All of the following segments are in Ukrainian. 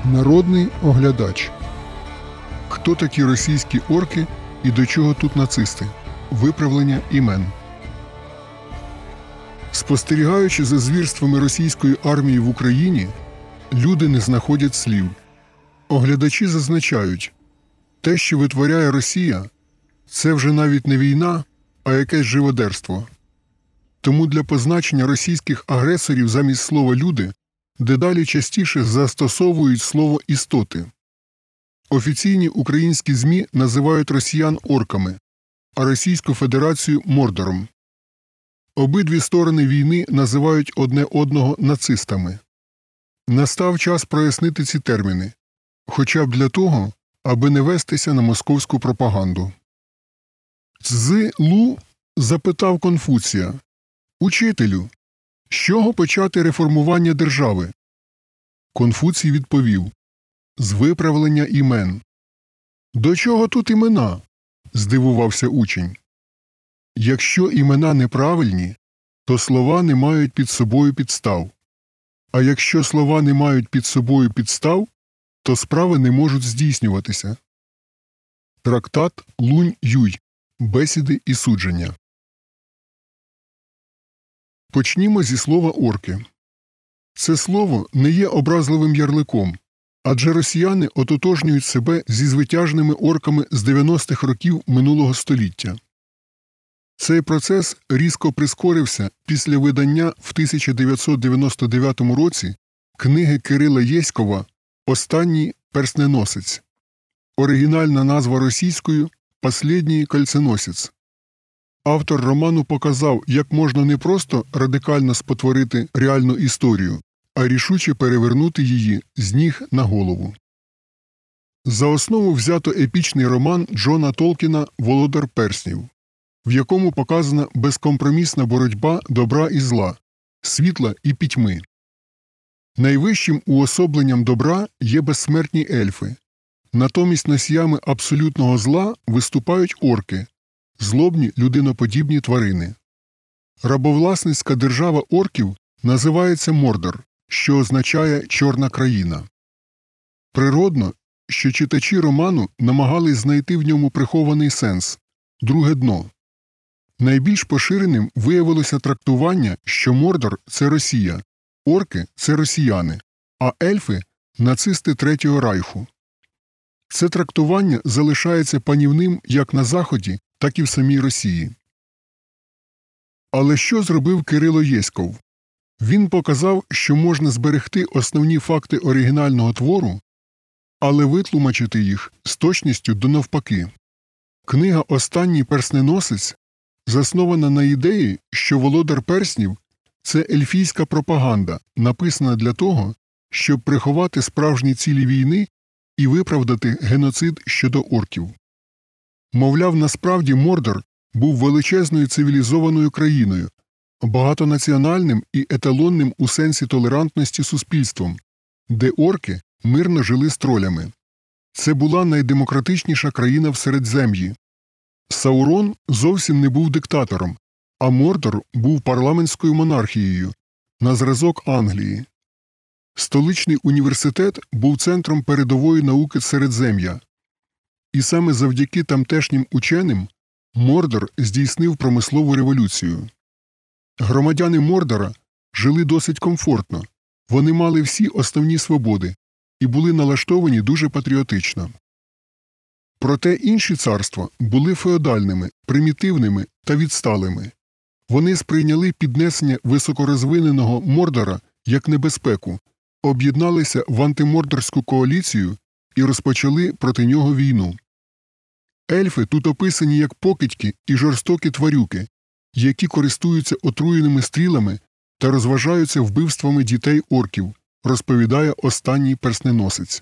Народний оглядач. Хто такі російські орки і до чого тут нацисти? Виправлення імен. Спостерігаючи за звірствами російської армії в Україні, люди не знаходять слів. Оглядачі зазначають, те, що витворяє Росія, це вже навіть не війна, а якесь живодерство. Тому для позначення російських агресорів замість слова «люди» дедалі частіше застосовують слово «істоти». Офіційні українські ЗМІ називають росіян орками, а Російську Федерацію – мордором. Обидві сторони війни називають одне одного нацистами. Настав час прояснити ці терміни, хоча б для того, аби не вестися на московську пропаганду. Цзи-Лу запитав Конфуція: «Учителю, з чого почати реформування держави?» Конфуцій відповів: «З виправлення імен». «До чого тут імена?» – здивувався учень. «Якщо імена неправильні, то слова не мають під собою підстав. А якщо слова не мають під собою підстав, то справи не можуть здійснюватися». Трактат Лунь-Юй. Бесіди і судження. Почнімо зі слова «орки». Це слово не є образливим ярликом, адже росіяни ототожнюють себе зі звитяжними орками з 90-х років минулого століття. Цей процес різко прискорився після видання в 1999 році книги Кирила Єськова «Останній персненосець». Оригінальна назва російською «Последній кольценосець». Автор роману показав, як можна не просто радикально спотворити реальну історію, а рішуче перевернути її з ніг на голову. За основу взято епічний роман Джона Толкіна «Володар перснів», в якому показана безкомпромісна боротьба добра і зла, світла і пітьми. Найвищим уособленням добра є безсмертні ельфи. Натомість носіями абсолютного зла виступають орки – злобні людиноподібні тварини. Рабовласницька держава орків називається Мордор, що означає «чорна країна». Природно, що читачі роману намагались знайти в ньому прихований сенс – друге дно. Найбільш поширеним виявилося трактування, що Мордор – це Росія, орки – це росіяни, а ельфи – нацисти Третього Райху. Це трактування залишається панівним як на Заході, так і в самій Росії. Але що зробив Кирило Єськов? Він показав, що можна зберегти основні факти оригінального твору, але витлумачити їх з точністю до навпаки. Книга «Останній персненосець» заснована на ідеї, що «Володар перснів» – це ельфійська пропаганда, написана для того, щоб приховати справжні цілі війни і виправдати геноцид щодо орків. Мовляв, насправді Мордор був величезною цивілізованою країною, багатонаціональним і еталонним у сенсі толерантності суспільством, де орки мирно жили з тролями. Це була найдемократичніша країна в Середзем'ї. Саурон зовсім не був диктатором, а Мордор був парламентською монархією, на зразок Англії. Столичний університет був центром передової науки Середзем'я. І саме завдяки тамтешнім ученим Мордор здійснив промислову революцію. Громадяни Мордора жили досить комфортно, вони мали всі основні свободи і були налаштовані дуже патріотично. Проте інші царства були феодальними, примітивними та відсталими. Вони сприйняли піднесення високорозвиненого Мордора як небезпеку, об'єдналися в антимордорську коаліцію і розпочали проти нього війну. Ельфи тут описані як покидьки і жорстокі тварюки, які користуються отруєними стрілами та розважаються вбивствами дітей-орків, розповідає «Останній персненосець».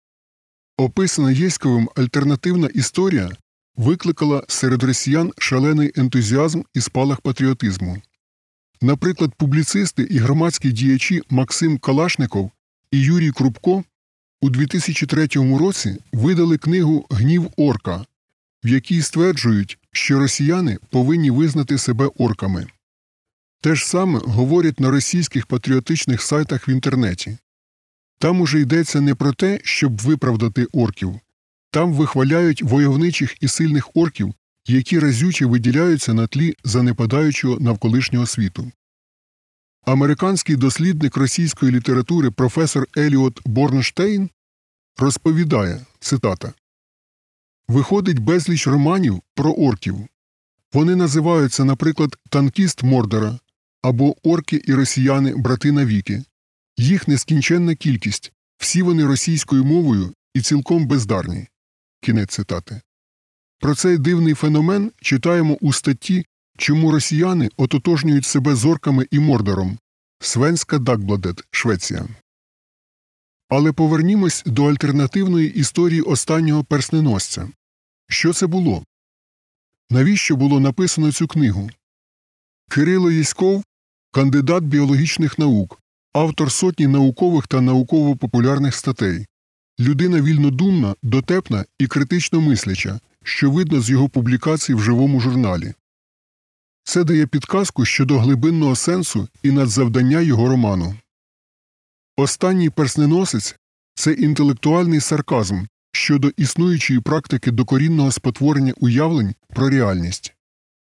Описана Єськовим альтернативна історія викликала серед росіян шалений ентузіазм і спалах патріотизму. Наприклад, публіцисти і громадські діячі Максим Калашников і Юрій Крупко у 2003 році видали книгу «Гнів орка», в якій стверджують, що росіяни повинні визнати себе орками. Те ж саме говорять на російських патріотичних сайтах в інтернеті. Там уже йдеться не про те, щоб виправдати орків. Там вихваляють войовничих і сильних орків, які разюче виділяються на тлі занепадаючого навколишнього світу. Американський дослідник російської літератури професор Еліот Борнштейн розповідає, цитата, «Виходить безліч романів про орків. Вони називаються, наприклад, «Танкіст Мордора» або «Орки і росіяни – брати навіки». Їх нескінченна кількість, всі вони російською мовою і цілком бездарні». Кінець цитати. Про цей дивний феномен читаємо у статті «Чому росіяни ототожнюють себе з орками і Мордором» Svenska Dagbladet, Швеція. Але повернімось до альтернативної історії останнього персненосця. Що це було? Навіщо було написано цю книгу? Кирило Єськов – кандидат біологічних наук, автор сотні наукових та науково-популярних статей. Людина вільнодумна, дотепна і критично мисляча, що видно з його публікацій в живому журналі. Це дає підказку щодо глибинного сенсу і надзавдання його роману. Останній персненосець – це інтелектуальний сарказм щодо існуючої практики докорінного спотворення уявлень про реальність.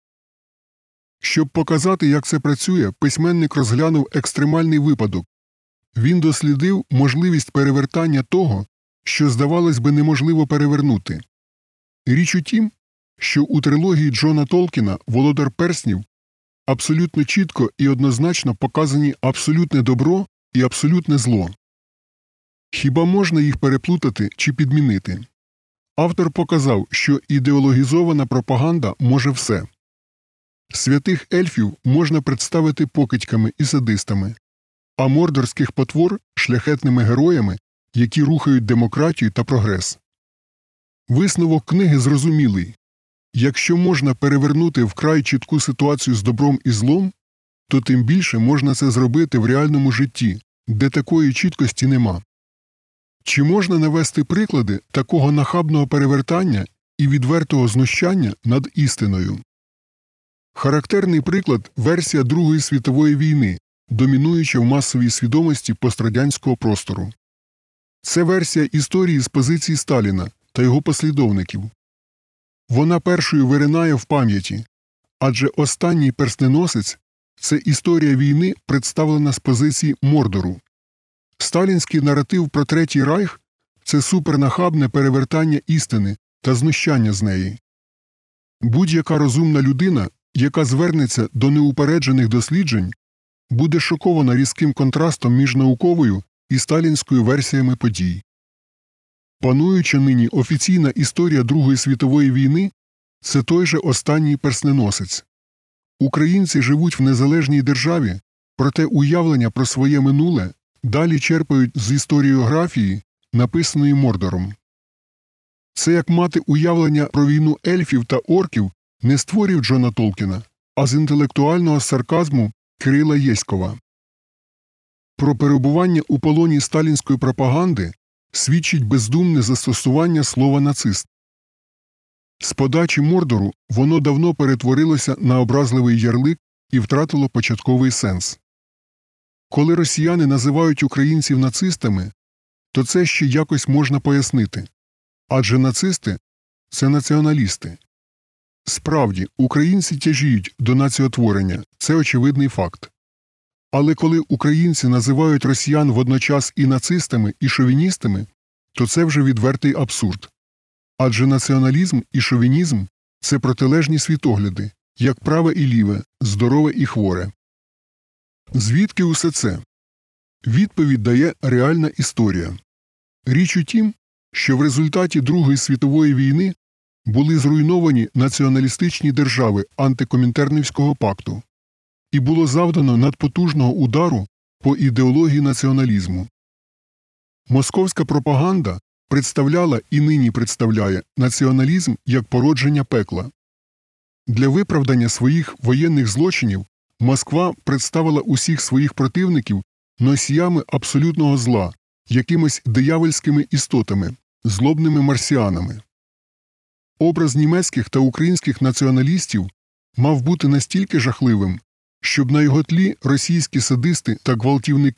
Щоб показати, як це працює, письменник розглянув екстремальний випадок. Він дослідив можливість перевертання того, що, здавалось би, неможливо перевернути. Річ у тім, що у трилогії Джона Толкіна «Володар перснів» абсолютно чітко і однозначно показані абсолютне добро і абсолютне зло. Хіба можна їх переплутати чи підмінити? Автор показав, що ідеологізована пропаганда може все. Святих ельфів можна представити покидьками і садистами, а мордорських потвор – шляхетними героями, які рухають демократію та прогрес. Висновок книги зрозумілий. Якщо можна перевернути вкрай чітку ситуацію з добром і злом, то тим більше можна це зробити в реальному житті, де такої чіткості нема. Чи можна навести приклади такого нахабного перевертання і відвертого знущання над істиною? Характерний приклад – версія Другої світової війни, домінуюча в масовій свідомості пострадянського простору. Це версія історії з позиції Сталіна та його послідовників. Вона першою виринає в пам'яті, адже останній персненосець – це історія війни, представлена з позиції Мордору. Сталінський наратив про Третій Райх – це супернахабне перевертання істини та знущання з неї. Будь-яка розумна людина, яка звернеться до неупереджених досліджень, буде шокована різким контрастом між науковою і сталінською версіями подій. Пануюча нині офіційна історія Другої світової війни – це той же останній персненосець. Українці живуть в незалежній державі, проте уявлення про своє минуле далі черпають з історіографії, написаної Мордором. Це як мати уявлення про війну ельфів та орків не з творів Джона Толкіна, а з інтелектуального сарказму Кирила Єськова. Про перебування у полоні сталінської пропаганди свідчить бездумне застосування слова «нацист». З подачі Мордору воно давно перетворилося на образливий ярлик і втратило початковий сенс. Коли росіяни називають українців нацистами, то це ще якось можна пояснити. Адже нацисти – це націоналісти. Справді, українці тяжіють до націотворення – це очевидний факт. Але коли українці називають росіян водночас і нацистами, і шовіністами, то це вже відвертий абсурд. Адже націоналізм і шовінізм – це протилежні світогляди, як праве і ліве, здорове і хворе. Звідки усе це? Відповідь дає реальна історія. Річ у тім, що в результаті Другої світової війни були зруйновані націоналістичні держави антикомінтернівського пакту і було завдано надпотужного удару по ідеології націоналізму. Московська пропаганда представляла і нині представляє націоналізм як породження пекла. Для виправдання своїх воєнних злочинів Москва представила усіх своїх противників носіями абсолютного зла, якимись диявольськими істотами, злобними марсіанами. Образ німецьких та українських націоналістів мав бути настільки жахливим, щоб на його тлі російські садисти та гвалтівники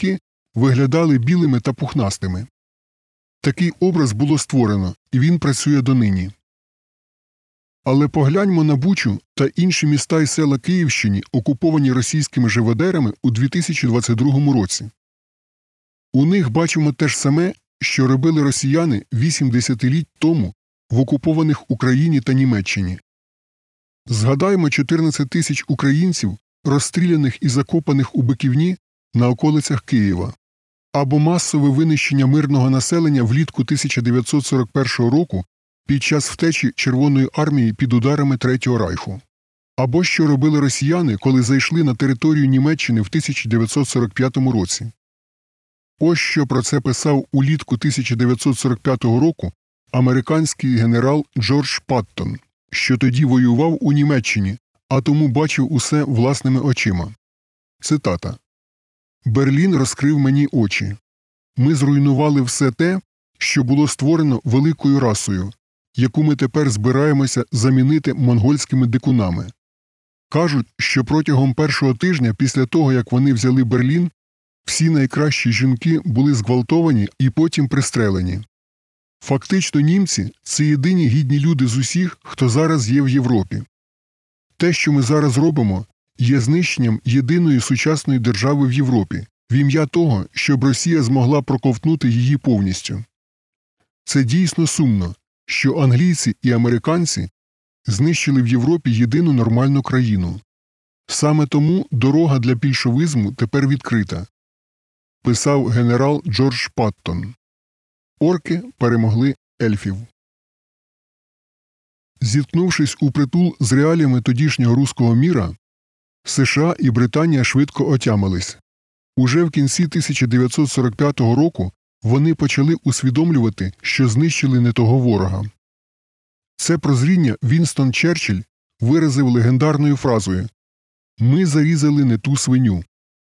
виглядали білими та пухнастими. Такий образ було створено, і він працює донині. Але погляньмо на Бучу та інші міста і села Київщини, окуповані російськими живодерами у 2022 році. У них бачимо те ж саме, що робили росіяни 8 десятиліть тому в окупованих Україні та Німеччині. Згадаймо 14 тисяч українців, розстріляних і закопаних у Биківні на околицях Києва, або масове винищення мирного населення влітку 1941 року під час втечі Червоної армії під ударами Третього Райху. Або що робили росіяни, коли зайшли на територію Німеччини в 1945 році. Ось що про це писав улітку 1945 року американський генерал Джордж Паттон, що тоді воював у Німеччині, а тому бачив усе власними очима. Цитата. «Берлін розкрив мені очі. Ми зруйнували все те, що було створено великою расою, яку ми тепер збираємося замінити монгольськими дикунами. Кажуть, що протягом першого тижня після того, як вони взяли Берлін, всі найкращі жінки були зґвалтовані і потім пристрелені. Фактично німці – це єдині гідні люди з усіх, хто зараз є в Європі. Те, що ми зараз робимо, є знищенням єдиної сучасної держави в Європі, в ім'я того, щоб Росія змогла проковтнути її повністю. Це дійсно сумно, що англійці і американці знищили в Європі єдину нормальну країну. Саме тому дорога для більшовизму тепер відкрита», – писав генерал Джордж Паттон. Орки перемогли ельфів. Зіткнувшись упритул з реаліями тодішнього руського міра, США і Британія швидко отямились. Уже в кінці 1945 року вони почали усвідомлювати, що знищили не того ворога. Це прозріння Вінстон Черчилль виразив легендарною фразою «Ми зарізали не ту свиню».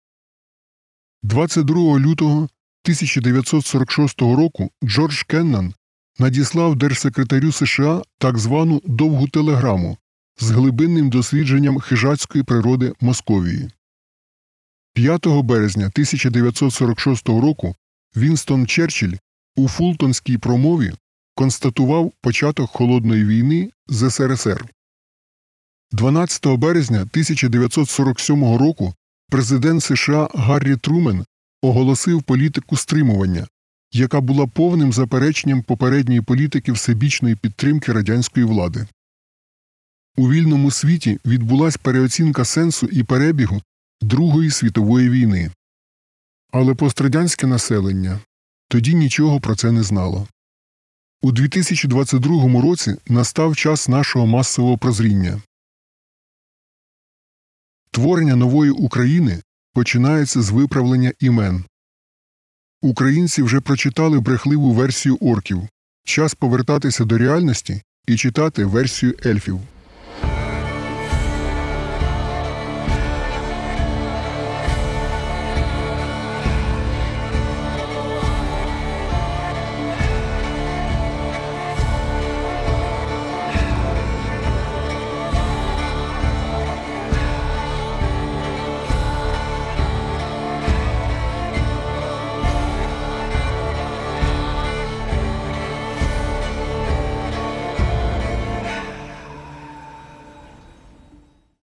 22 лютого 1946 року Джордж Кеннан надіслав держсекретарю США так звану «довгу телеграму» з глибинним дослідженням хижацької природи Московії. 5 березня 1946 року Вінстон Черчилль у фултонській промові констатував початок Холодної війни з СРСР. 12 березня 1947 року президент США Гаррі Трумен оголосив політику стримування, яка була повним запереченням попередньої політики всебічної підтримки радянської влади. У вільному світі відбулась переоцінка сенсу і перебігу Другої світової війни. Але пострадянське населення тоді нічого про це не знало. У 2022 році настав час нашого масового прозріння. Творення нової України починається з виправлення імен. Українці вже прочитали брехливу версію орків. Час повертатися до реальності і читати версію ельфів.